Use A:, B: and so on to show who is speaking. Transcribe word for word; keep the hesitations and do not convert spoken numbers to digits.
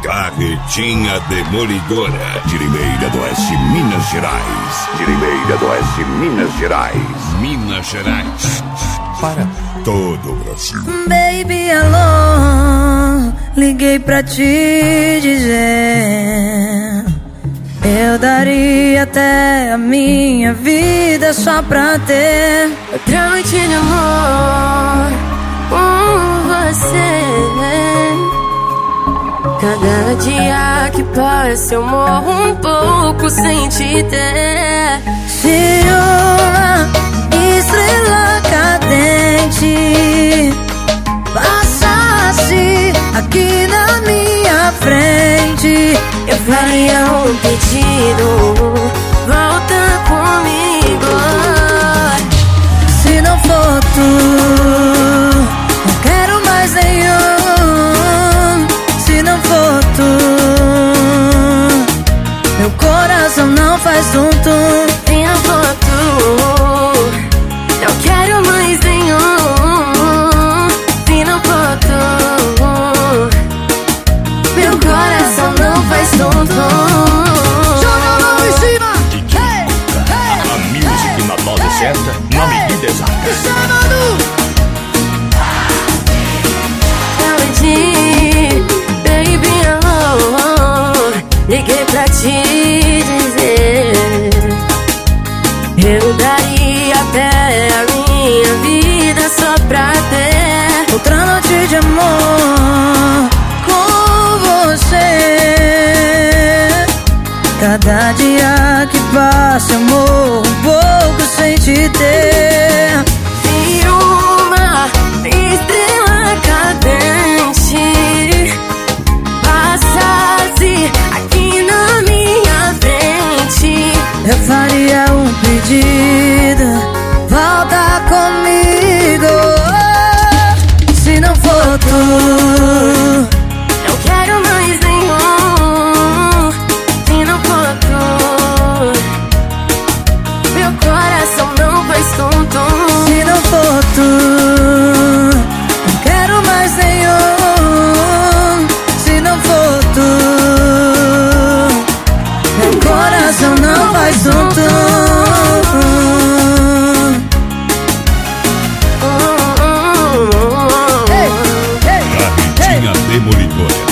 A: Carretinha Demolidora de Limeira do Oeste, Minas Gerais. De Limeira do Oeste, Minas Gerais. Minas Gerais. Para todo o Brasil.
B: Baby, alô, liguei pra te dizer, eu daria até a minha vida só pra ter outra noite de amor com você. Cada dia que passa eu morro um pouco sem te ter. Se uma estrela cadente passasse aqui na minha frente, eu faria um pedido: volta comigo. Se não for tu, não quero mais nenhum. Se não for tu, meu coração não faz tum-tum. Se não for tu, não quero mais nenhum. Se não for tu, meu coração não faz tum-tum.
C: Joga a mão em cima!
A: Hey, hey, a music na dose certa, na medida exata.
B: Baby, amor, liguei pra te dizer, eu daria até a minha vida só pra ter outra noite de amor com você. Cada dia que passa eu morro um pouco sem te ter. Se uma estrela cadente passasse aqui na minha frente, eu faria um pedido: volta comigo. Se não for tu, não quero mais nenhum. Se não for tu, meu coração não faz tum-tum. Se não for tu, não quero mais nenhum. Se não for tu, meu coração não faz tum-tum.
A: Carretinha Demolidora.